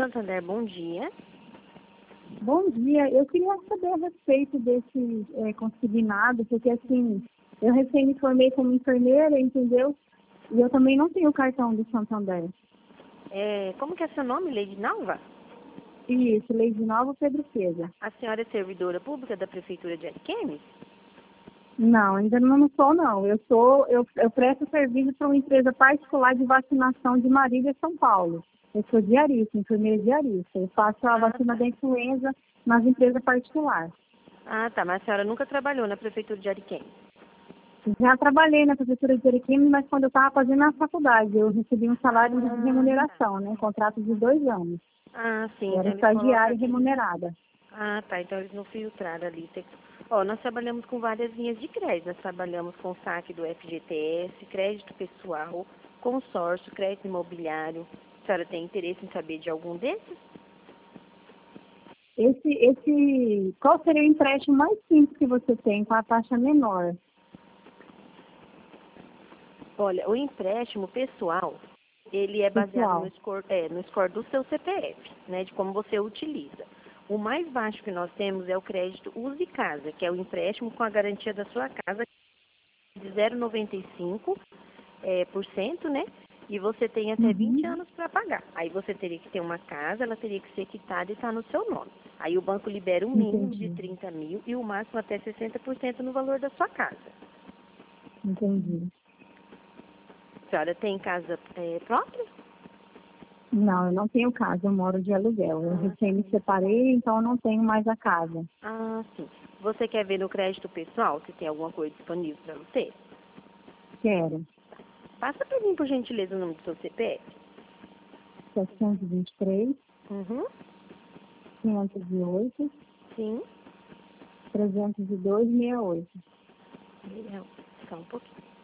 Santander, bom dia. Bom dia, eu queria saber a respeito desse consignado, porque assim, eu recém me formei como enfermeira, entendeu? E eu também não tenho cartão do Santander. Como que é seu nome, Lady Nalva? Isso, Leide Nova Pedro Pesa. A senhora é servidora pública da Prefeitura de Ariquemes? Não, ainda não sou, não. Eu presto serviço para uma empresa particular de vacinação de Marília, São Paulo. Eu sou diarista, enfermeira diarista. Eu faço a vacina da influenza nas empresas particulares. Ah, tá, mas a senhora nunca trabalhou na Prefeitura de Ariquemes? Já trabalhei na prefeitura de Ariquemes, mas quando eu estava fazendo a faculdade, eu recebi um salário de remuneração, né? Contrato de 2 anos. Ah, sim. Eu era Então eles colocam estagiária aqui. remunerada. Ah, tá, então eles não filtraram ali. Ó, nós trabalhamos com várias linhas de crédito. Nós trabalhamos com saque do FGTS, crédito pessoal, consórcio, crédito imobiliário. A senhora tem interesse em saber de algum desses? Qual seria o empréstimo mais simples que você tem com a taxa menor? Olha, o empréstimo pessoal, ele é baseado Pessoal. no score do seu CPF, né, de como você utiliza. O mais baixo que nós temos é o crédito Use Casa, que é o empréstimo com a garantia da sua casa de 0,95%, por cento, né? E você tem até 20 anos para pagar. Aí você teria que ter uma casa, ela teria que ser quitada e estar no seu nome. Aí o banco libera um mínimo de Entendi. 30 mil e o máximo até 60% no valor da sua casa. Entendi. A senhora tem casa própria? Não, eu não tenho casa, eu moro de aluguel. Eu recém me separei, então eu não tenho mais a casa. Ah, sim. Você quer ver no crédito pessoal se tem alguma coisa disponível para você? Quero. Passa para mim, por gentileza, o número do seu CPF. 723, Uhum. 508, Sim. 302, 68. Só um pouquinho.